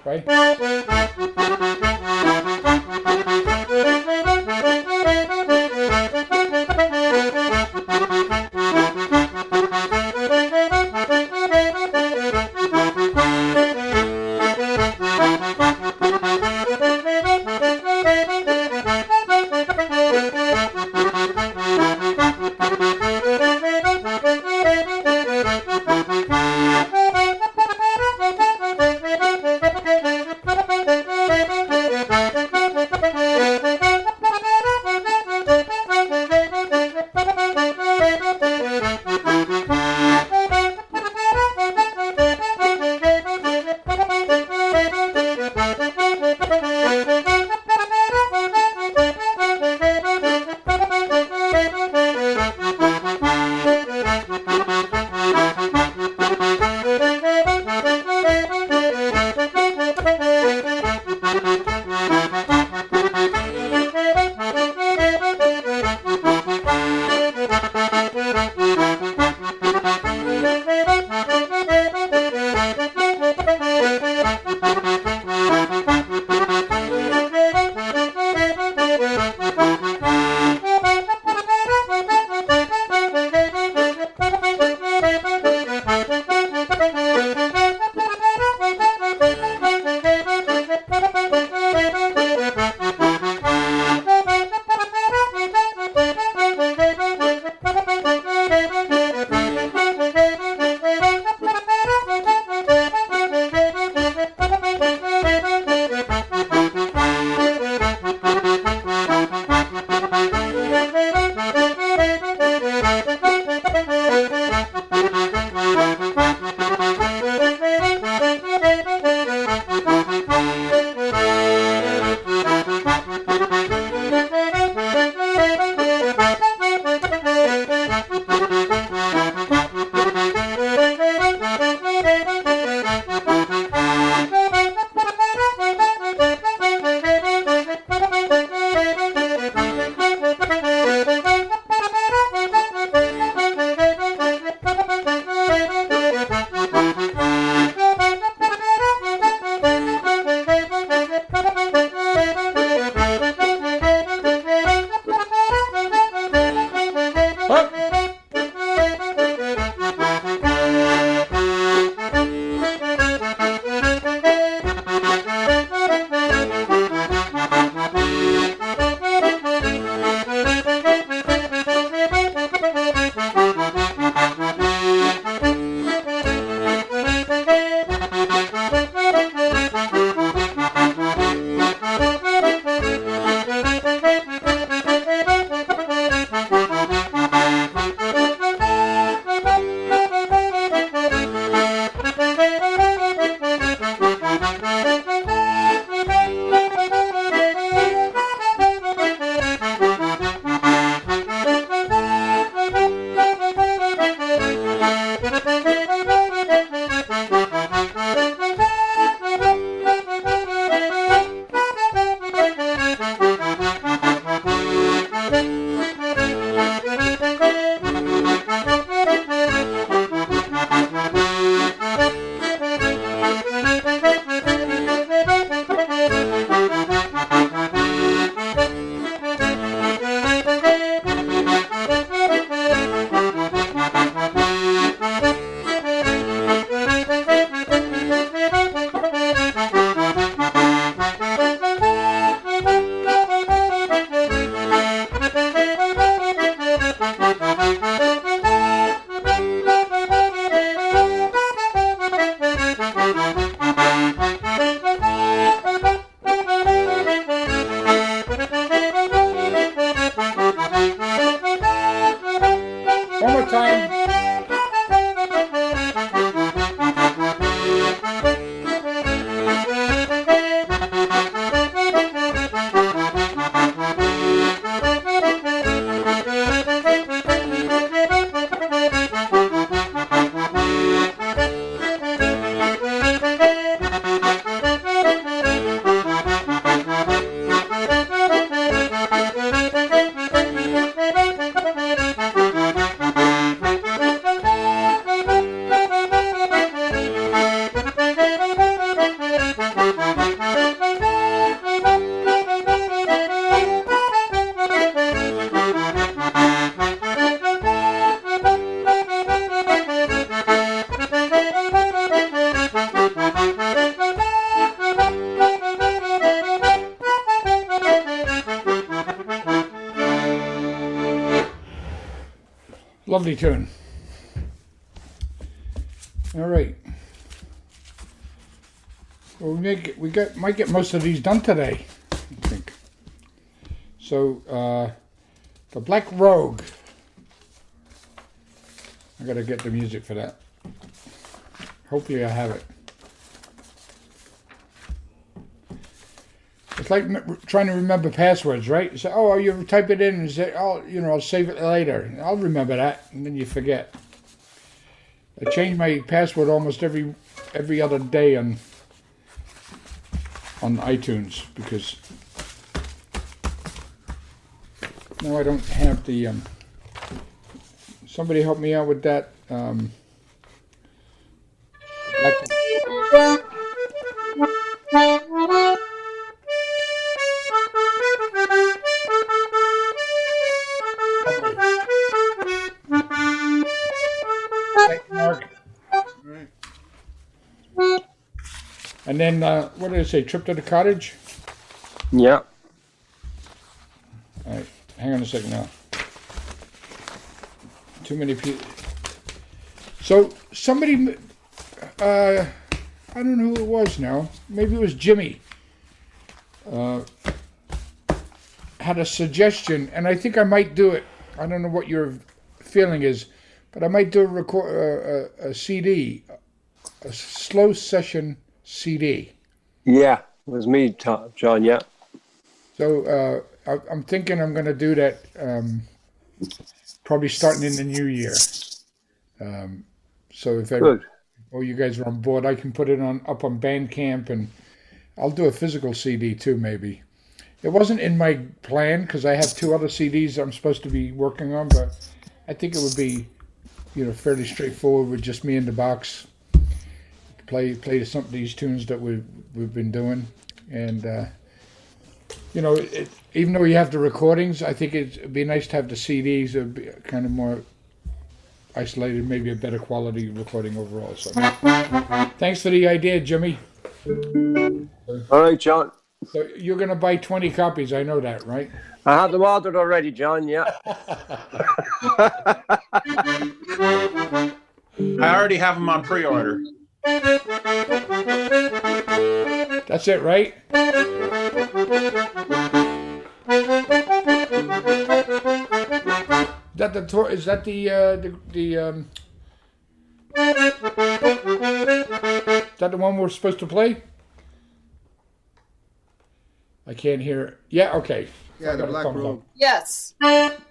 Bye. Lovely tune. All right. Well, might get most of these done today, I think. So, the Black Rogue. I gotta get the music for that. Hopefully I have it. It's like trying to remember passwords, right? You say, oh, you type it in and say, oh, I'll save it later. I'll remember that, and then you forget. I change my password almost every other day on iTunes because now I don't have the. Somebody help me out with that. And then, what did I say? Trip to the cottage? Yeah. All right. Hang on a second now. Too many people. So, somebody, I don't know who it was now. Maybe it was Jimmy. Had a suggestion, and I think I might do it. I don't know what your feeling is, but I might do a CD, a slow session CD. Yeah, it was me, John, yeah. So I'm thinking I'm going to do that probably starting in the new year. So if all you guys are on board, I can put it up on Bandcamp, and I'll do a physical CD too, maybe. It wasn't in my plan because I have 2 other CDs I'm supposed to be working on, but I think it would be, fairly straightforward with just me in the box. Play some of these tunes that we've been doing, and even though you have the recordings, I think it'd be nice to have the CDs. It'd be kind of more isolated, maybe a better quality recording overall. So, thanks for the idea, Jimmy. All right, John. So you're going to buy 20 copies. I know that, right? I have them ordered already, John. Yeah. I already have them on pre-order. That's it, right? Is that the one we're supposed to play? I can't hear it. Yeah, okay. Yeah, the Black Rogue. Yes.